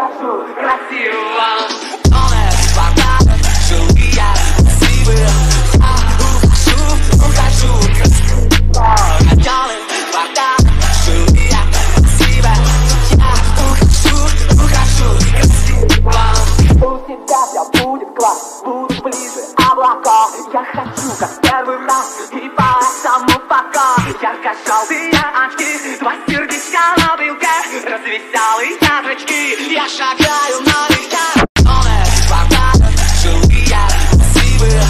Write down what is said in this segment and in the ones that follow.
ухожу красиво. Номер квартала, жилые красивые. Я ухожу красиво. Хотелы квартала, жилые красивые. Я ухожу красиво. У тебя все будет класс, буду ближе облака. Я хочу как первый раз, и поэтому пока. Ярко-желтые очки, два сердечка на брелке, развеселые зрачки, я шагаю налегке. Номер квартала, жилые красивые.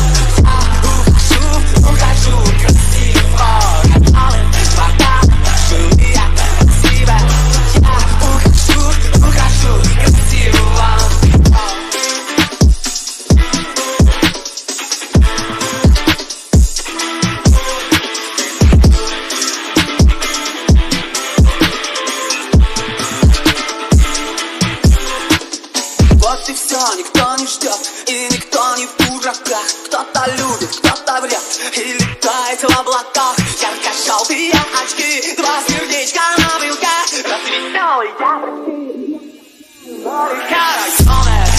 Я ухожу красиво. Хотелы квартала, жилые красивые. Я ухожу красиво. Вот и все, никто не ждет, и никто не в дураках. Кто-то любит, кто-то врет, и летает в облаках. Ярко-желтые очки, два сердечка на брелке, развеселые зрачки. Номер